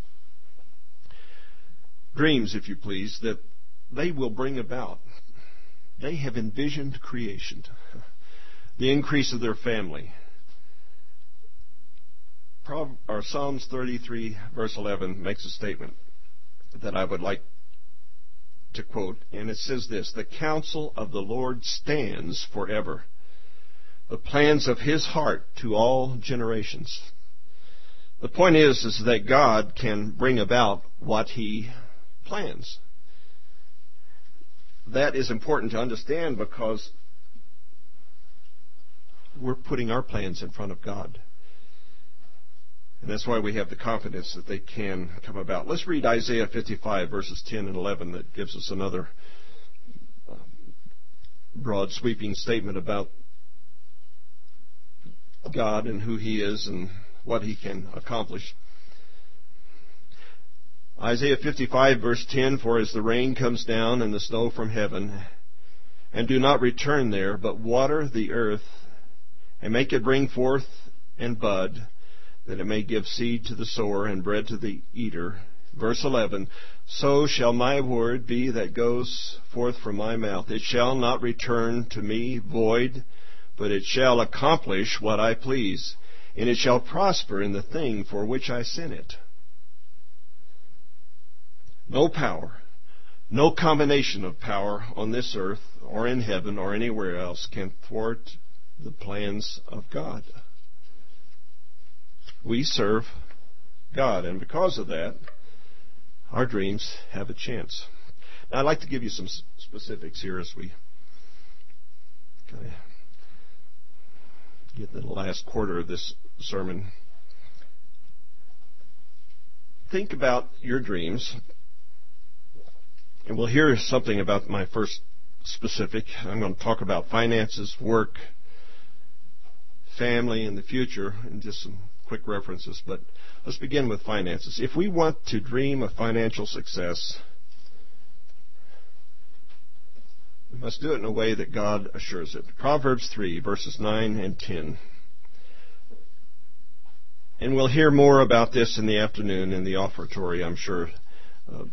Dreams, if you please, that they will bring about. They have envisioned creation, the increase of their family. Or Psalms thirty-three, verse eleven, makes a statement that I would like to quote, and it says this: the counsel of the Lord stands forever, the plans of his heart to all generations. The point is, is that God can bring about what he plans. That is important to understand because we're putting our plans in front of God. And that's why we have the confidence that they can come about. Let's read Isaiah fifty-five, verses ten and eleven. That gives us another um, broad, sweeping statement about God and who he is and what he can accomplish. Isaiah fifty-five, verse ten, for as the rain comes down and the snow from heaven, and do not return there, but water the earth, and make it bring forth and bud, that it may give seed to the sower and bread to the eater. Verse eleven, so shall my word be that goes forth from my mouth. It shall not return to me void, but it shall accomplish what I please, and it shall prosper in the thing for which I sent it. No power, no combination of power on this earth or in heaven or anywhere else can thwart the plans of God. We serve God, and because of that, our dreams have a chance. Now, I'd like to give you some specifics here as we kind of get to the last quarter of this sermon. Think about your dreams, and we'll hear something about my first specific. I'm going to talk about finances, work, family, and the future, and just some quick references, but let's begin with finances. If we want to dream of financial success, we must do it in a way that God assures it. Proverbs three, verses nine and ten. And we'll hear more about this in the afternoon in the offertory, I'm sure, uh,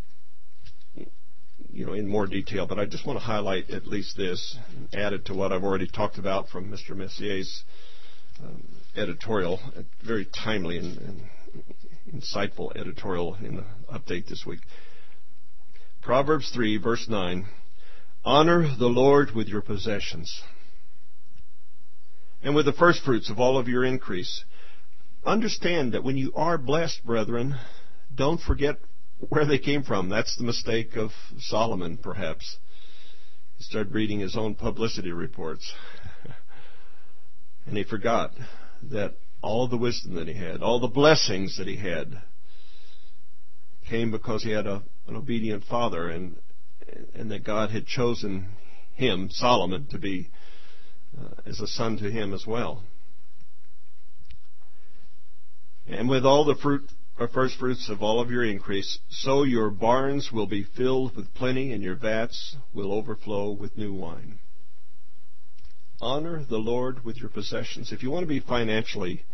you know, in more detail, but I just want to highlight at least this, added to what I've already talked about from Mister Messier's um, editorial, a very timely and, and insightful editorial in the update this week. Proverbs three, verse nine, honor the Lord with your possessions and with the first fruits of all of your increase. Understand that when you are blessed, brethren, don't forget where they came from. That's the mistake of Solomon, perhaps. He started reading his own publicity reports. And he forgot that all the wisdom that he had, all the blessings that he had, came because he had a, an obedient father, and and that God had chosen him, Solomon, to be uh, as a son to him as well. And with all the fruit are first fruits of all of your increase. So your barns will be filled with plenty, and your vats will overflow with new wine. Honor the Lord with your possessions. If you want to be financially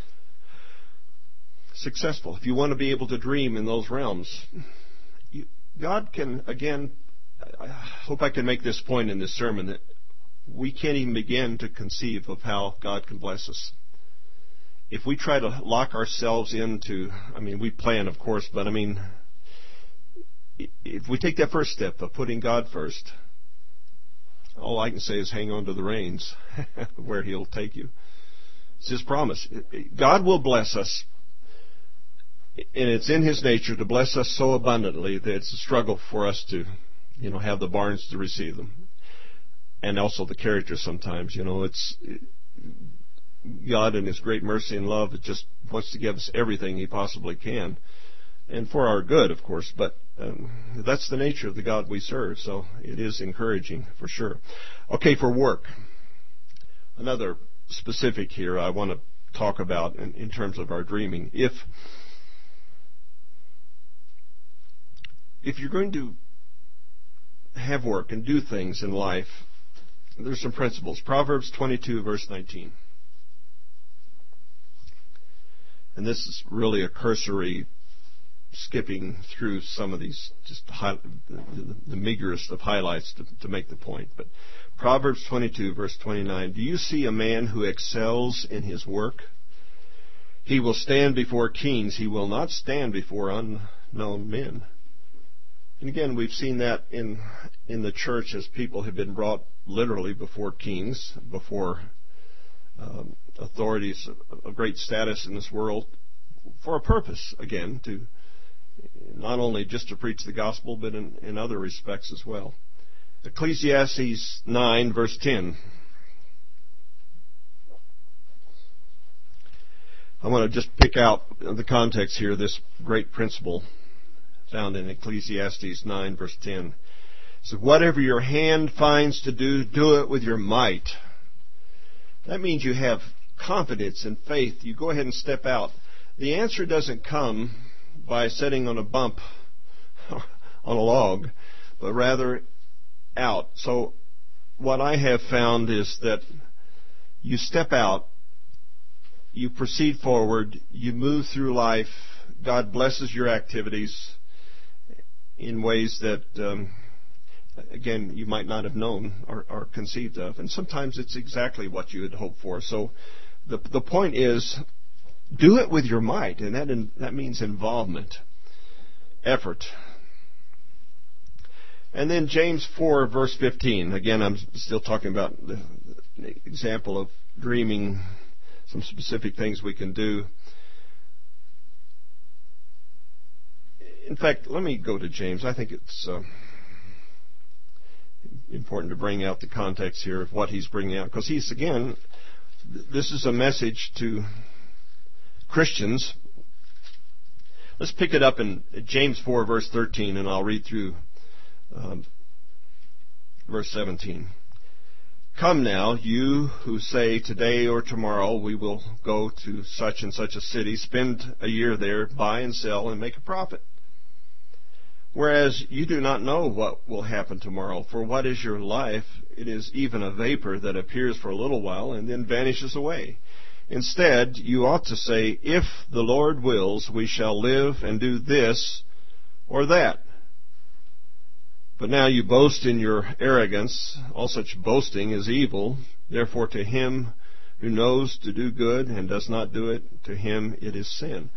successful, if you want to be able to dream in those realms, you, God can, again, I hope I can make this point in this sermon, that we can't even begin to conceive of how God can bless us. If we try to lock ourselves into, I mean, we plan, of course, but I mean, if we take that first step of putting God first, all I can say is hang on to the reins where He'll take you. It's His promise. God will bless us, and it's in His nature to bless us so abundantly that it's a struggle for us to, you know, have the barns to receive them. And also the character sometimes, you know, it's God in His great mercy and love just wants to give us everything He possibly can, and for our good, of course, but um, that's the nature of the God we serve, so it is encouraging for sure. Okay, for work. Another specific here I want to talk about in, in terms of our dreaming. If if you're going to have work and do things in life, there's some principles. Proverbs twenty-two, verse nineteen. And this is really a cursory skipping through some of these, just high, the, the meagerest of highlights to, to make the point. But Proverbs twenty-two, verse twenty-nine. Do you see a man who excels in his work? He will stand before kings. He will not stand before unknown men. And again, we've seen that in in the church as people have been brought literally before kings, before um, authorities of, of great status in this world, for a purpose, again, to not only just to preach the gospel, but in, in other respects as well. Ecclesiastes nine, verse ten. I want to just pick out the context here, this great principle found in Ecclesiastes nine, verse ten. So whatever your hand finds to do, do it with your might. That means you have confidence and faith. You go ahead and step out. The answer doesn't come by sitting on a bump on a log, but rather out. So what I have found is that you step out, you proceed forward, you move through life. God blesses your activities in ways that, um, again, you might not have known or, or conceived of. And sometimes it's exactly what you had hoped for. So the the point is, do it with your might, and that in, that means involvement, effort. And then James four, verse fifteen. Again, I'm still talking about the, the example of dreaming, some specific things we can do. In fact, let me go to James. I think it's uh, important to bring out the context here of what he's bringing out, because he's, again, this is a message to Christians. Let's pick it up in James four, verse thirteen, and I'll read through um, verse seventeen. Come now, you who say, today or tomorrow we will go to such and such a city, spend a year there, buy and sell, and make a profit. Whereas you do not know what will happen tomorrow. For what is your life? It is even a vapor that appears for a little while and then vanishes away. Instead, you ought to say, if the Lord wills, we shall live and do this or that. But now you boast in your arrogance. All such boasting is evil. Therefore, to him who knows to do good and does not do it, to him it is sin.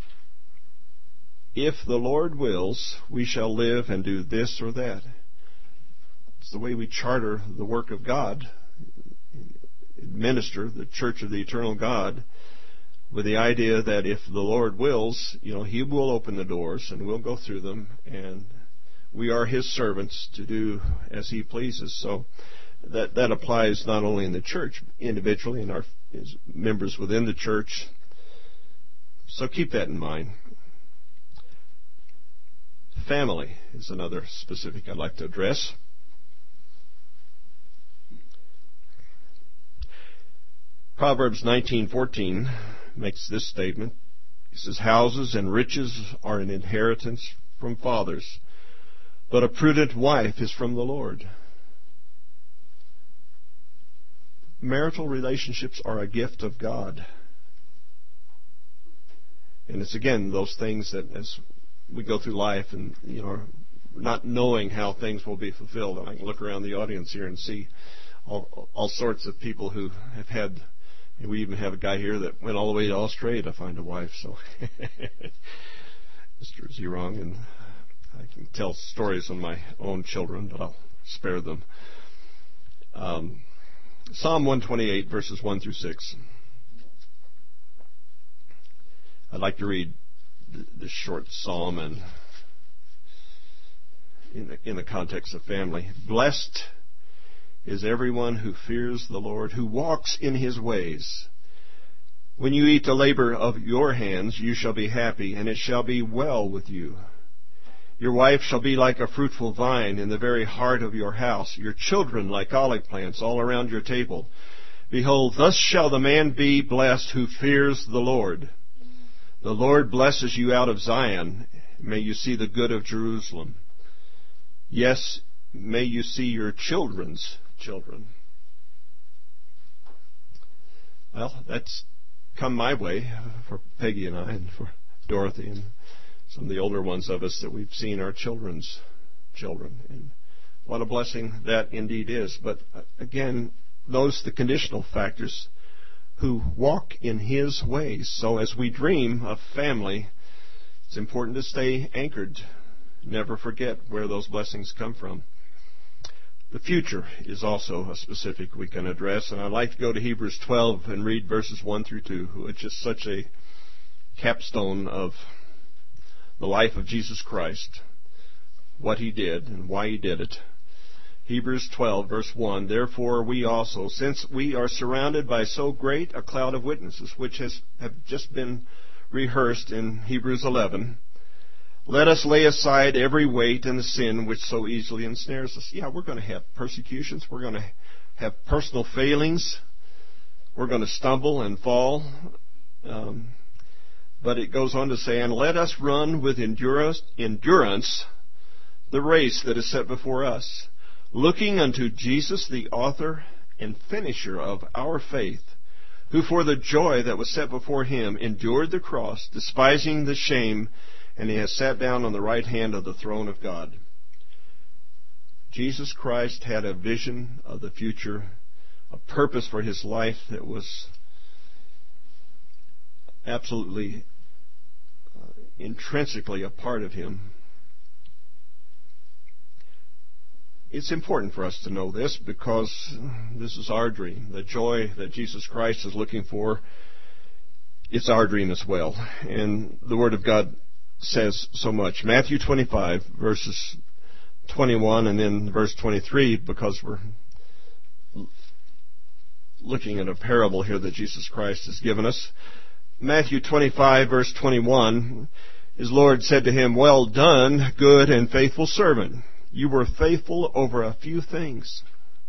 If the Lord wills, we shall live and do this or that. It's the way we charter the work of God, administer the church of the eternal God, with the idea that if the Lord wills, you know, He will open the doors and we'll go through them, and we are His servants to do as He pleases. So that that applies not only in the church individually and our as members within the church. So keep that in mind. Family is another specific I'd like to address. Proverbs nineteen fourteen makes this statement: He says, houses and riches are an inheritance from fathers, but a prudent wife is from the Lord. Marital relationships are a gift of God. And it's, again, those things that as we go through life and, you know, not knowing how things will be fulfilled. And I can look around the audience here and see all, all sorts of people who have had, and we even have a guy here that went all the way to Australia to find a wife. So, Mister Is he wrong? And I can tell stories on my own children, but I'll spare them. Um, Psalm one twenty-eight, verses one through six. I'd like to read this short psalm and in the, in the context of family. Blessed is everyone who fears the Lord, who walks in his ways. When you eat the labor of your hands, you shall be happy, and it shall be well with you. Your wife shall be like a fruitful vine in the very heart of your house, your children like olive plants all around your table. Behold, thus shall the man be blessed who fears the Lord. The Lord blesses you out of Zion. May you see the good of Jerusalem. Yes, may you see your children's children. Well, that's come my way for Peggy and I and for Dorothy and some of the older ones of us, that we've seen our children's children. And what a blessing that indeed is. But again, notice the conditional factors, who walk in his ways. So as we dream of family, it's important to stay anchored. Never forget where those blessings come from. The future is also a specific we can address, and I'd like to go to Hebrews twelve and read verses one through two, which is such a capstone of the life of Jesus Christ, what he did and why he did it. Hebrews twelve, verse one, therefore we also, since we are surrounded by so great a cloud of witnesses, which has have just been rehearsed in Hebrews eleven, let us lay aside every weight and the sin which so easily ensnares us. Yeah, we're going to have persecutions. We're going to have personal failings. We're going to stumble and fall. Um, but it goes on to say, and let us run with endurance, endurance the race that is set before us, looking unto Jesus, the author and finisher of our faith, who for the joy that was set before him endured the cross, despising the shame, and he has sat down on the right hand of the throne of God. Jesus Christ had a vision of the future, a purpose for his life that was absolutely uh, intrinsically a part of him. It's important for us to know this, because this is our dream. The joy that Jesus Christ is looking for, it's our dream as well. And the Word of God says so much. Matthew twenty-five, verses twenty-one, and then verse twenty-three, because we're looking at a parable here that Jesus Christ has given us. Matthew twenty-five, verse twenty-one, his Lord said to him, well done, good and faithful servant. You were faithful over a few things.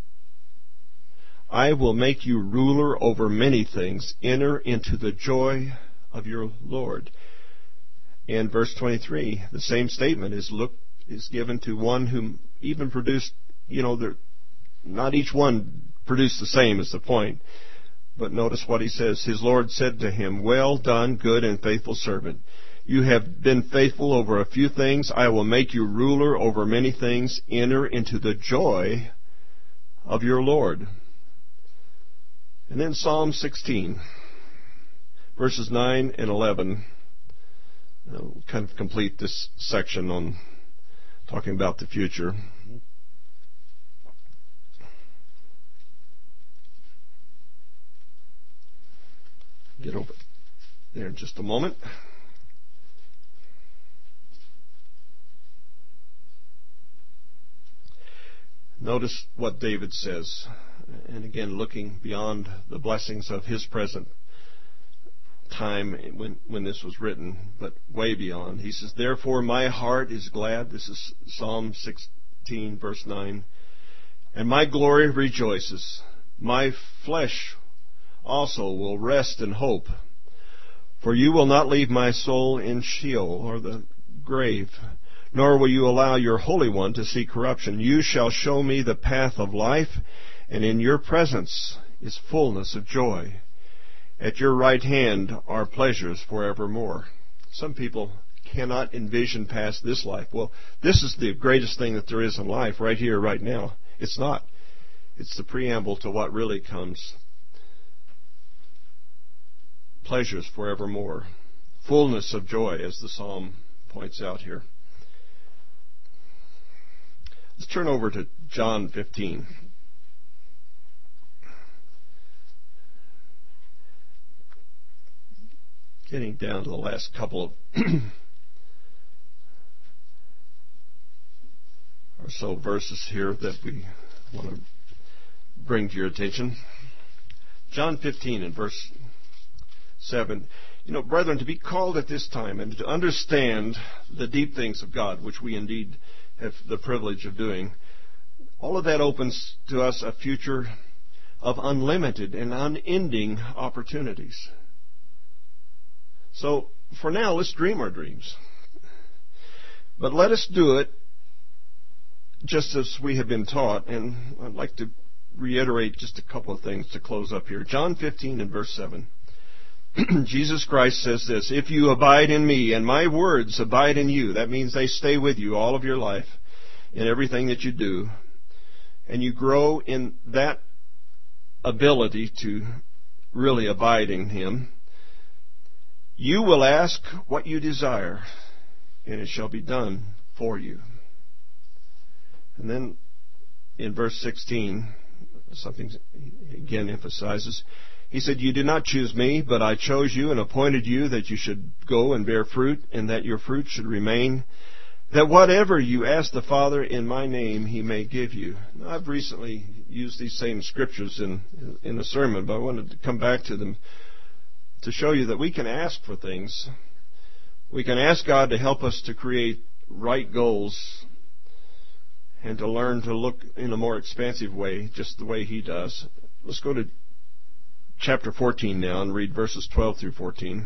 I will make you ruler over many things. Enter into the joy of your Lord. And verse twenty-three, the same statement is look is given to one whom even produced, you know, not each one produced the same is the point. But notice what he says. His Lord said to him, well done, good and faithful servant. You have been faithful over a few things. I will make you ruler over many things. Enter into the joy of your Lord. And then Psalm sixteen, verses nine and eleven. I'll kind of complete this section on talking about the future. Get over there in just a moment. Notice what David says, and again, looking beyond the blessings of his present time when, when this was written, but way beyond. He says, therefore my heart is glad. This is Psalm sixteen, verse nine. And my glory rejoices. My flesh also will rest in hope. For you will not leave my soul in Sheol, or the grave, nor will you allow your Holy One to see corruption. You shall show me the path of life, and in your presence is fullness of joy. At your right hand are pleasures forevermore. Some people cannot envision past this life. Well, this is the greatest thing that there is in life, right here, right now. It's not. It's the preamble to what really comes. Pleasures forevermore. Fullness of joy, as the psalm points out here. Let's turn over to John fifteen. Getting down to the last couple of or so verses here that we want to bring to your attention. John fifteen and verse seven. You know, brethren, to be called at this time and to understand the deep things of God, which we indeed have the privilege of doing, all of that opens to us a future of unlimited and unending opportunities. So, for now, let's dream our dreams. But let us do it just as we have been taught, and I'd like to reiterate just a couple of things to close up here. John fifteen and verse seven. Jesus Christ says this, if you abide in me and my words abide in you, that means they stay with you all of your life in everything that you do, and you grow in that ability to really abide in Him, you will ask what you desire, and it shall be done for you. And then in verse sixteen, something again emphasizes, He said, you did not choose me, but I chose you and appointed you that you should go and bear fruit, and that your fruit should remain, that whatever you ask the Father in my name, He may give you. Now, I've recently used these same scriptures in, in a sermon, but I wanted to come back to them to show you that we can ask for things. We can ask God to help us to create right goals and to learn to look in a more expansive way, just the way He does. Let's go to chapter fourteen now and read verses twelve through fourteen.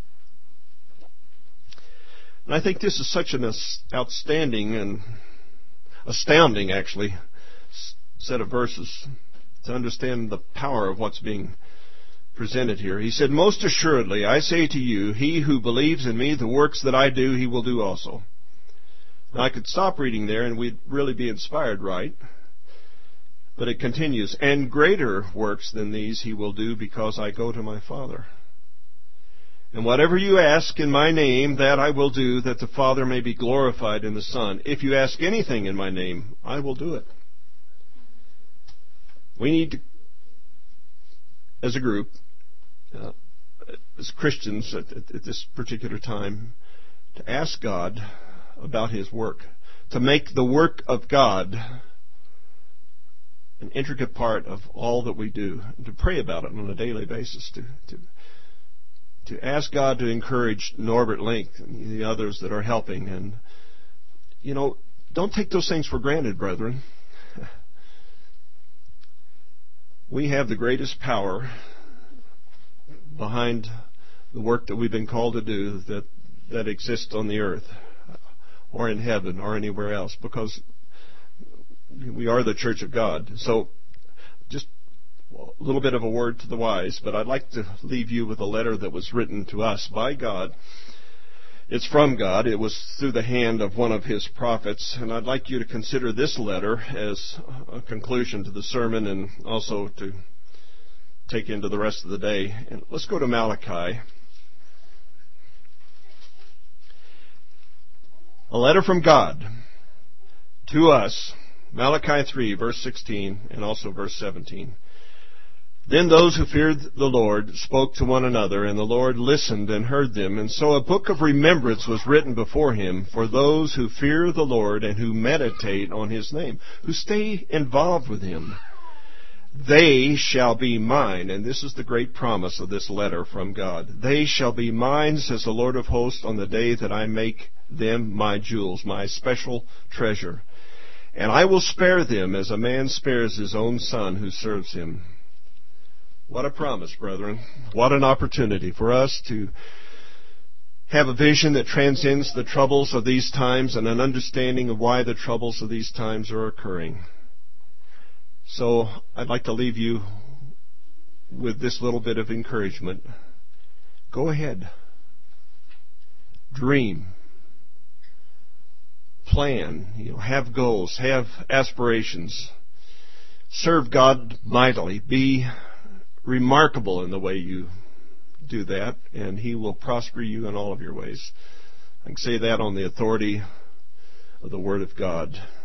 And I think this is such an outstanding and astounding, actually, set of verses to understand the power of what's being presented here. He said, most assuredly, I say to you, he who believes in me, the works that I do, he will do also. Now, I could stop reading there and we'd really be inspired, right? But it continues, and greater works than these he will do, because I go to my Father. And whatever you ask in my name, that I will do, that the Father may be glorified in the Son. If you ask anything in my name, I will do it. We need to, as a group, uh, as Christians at, at, at this particular time, to ask God about His work, to make the work of God an intricate part of all that we do, and to pray about it on a daily basis, to to, to ask God to encourage Norbert Link and the others that are helping. And, you know, don't take those things for granted, brethren. We have the greatest power behind the work that we've been called to do that, that exists on the earth or in heaven or anywhere else, because we are the church of God. So just a little bit of a word to the wise, but I'd like to leave you with a letter that was written to us by God. It's from God. It was through the hand of one of His prophets, and I'd like you to consider this letter as a conclusion to the sermon and also to take into the rest of the day. And let's go to Malachi. A letter from God to us, Malachi three, verse sixteen, and also verse seventeen. Then those who feared the Lord spoke to one another, and the Lord listened and heard them. And so a book of remembrance was written before Him for those who fear the Lord and who meditate on His name, who stay involved with Him. They shall be mine, and this is the great promise of this letter from God. They shall be mine, says the Lord of hosts, on the day that I make them my jewels, my special treasure. And I will spare them as a man spares his own son who serves him. What a promise, brethren. What an opportunity for us to have a vision that transcends the troubles of these times and an understanding of why the troubles of these times are occurring. So I'd like to leave you with this little bit of encouragement. Go ahead. Dream. Plan. You know, have goals. Have aspirations. Serve God mightily. Be remarkable in the way you do that, and He will prosper you in all of your ways. I can say that on the authority of the Word of God.